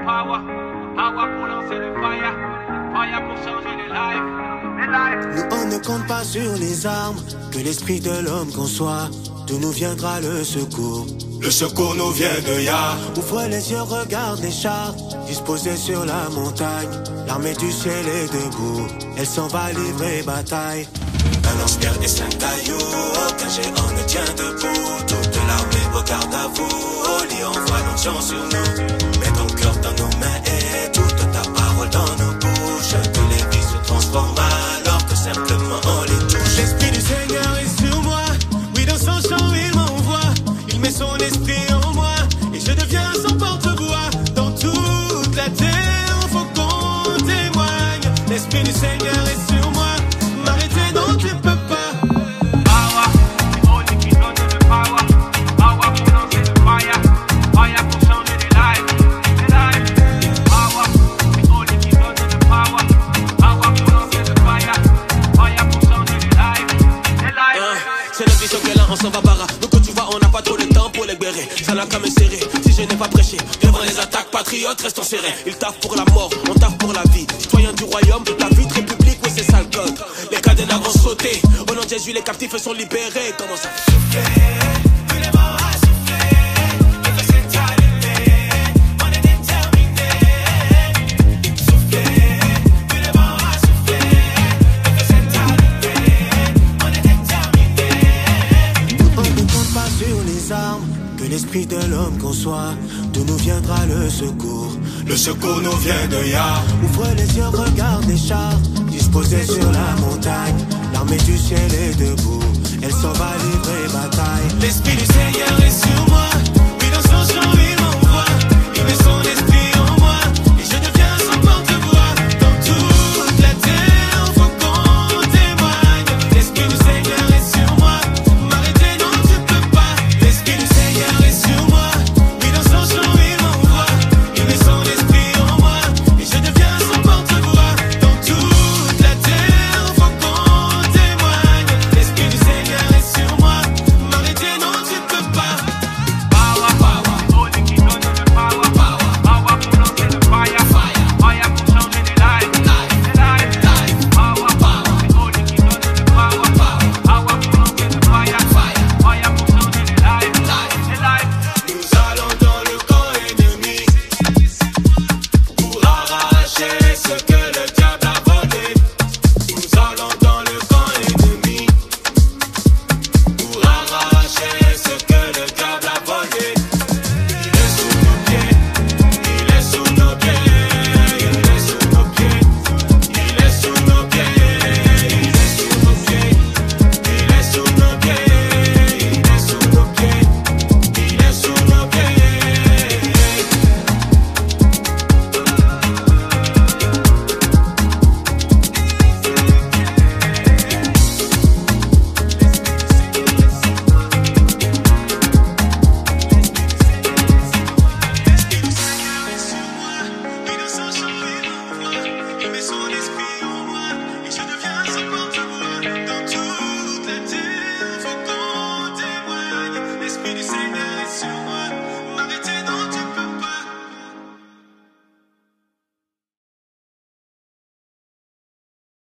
power, power pour lancer le fire, fire pour changer les lives. Nous on ne compte pas sur les armes, que l'esprit de l'homme conçoit. D'où nous viendra le secours? Le secours nous vient de Yah. Ouvre les yeux, regarde les chars disposés sur la montagne. L'armée du ciel est debout, elle s'en va livrer bataille. Un lance-pierre et 5 cailloux, aucun géant ne tient debout. Toute l'armée au garde à vous, au lit envoie l'onction sur nous. Mets ton cœur dans nos mains et toute ta parole dans nos bouches. Que les vies se transforment alors que simplement on les touche. L'esprit du Seigneur est sur moi, oui dans son chant il m'envoie. Il met son esprit en moi et je deviens son porte-voix. Dans toute la terre, faut qu'on témoigne. L'esprit du Seigneur est sur moi, m'arrêter non tu peux pas. Power, c'est Oli qui donne le power, power pour lancer le fire, fire pour changer les lives, les lives. Power, c'est Oli qui donne le power, power pour lancer le fire, fire pour changer les lives, les lives. C'est la vision qu'elle a en Sambabara. Donc quand tu vois on n'a pas trop de temps pour les guérir. Ça l'a qu'à me serrer, si je n'ai pas prêché devant les attaques patriotes restons serrés. Ils taffent pour la mort, on taffe pour la vie. Citoyens du royaume, la vie de république, oui c'est ça le code. Les cadenas vont sauter, au nom de Jésus les captifs sont libérés. Comment ça fait souffler, plus les morts à souffler. Le feu s'est allumé, on est déterminé. Souffler, plus les morts à souffler. Le feu s'est allumé, on est déterminé. On ne compte pas sur les armes, que l'esprit de l'homme conçoit. D'où nous viendra le secours? Le secours nous vient de Yah. Ouvre les yeux, regarde les chars disposés sur la montagne. L'armée du ciel est debout, elle s'en va livrer bataille. L'esprit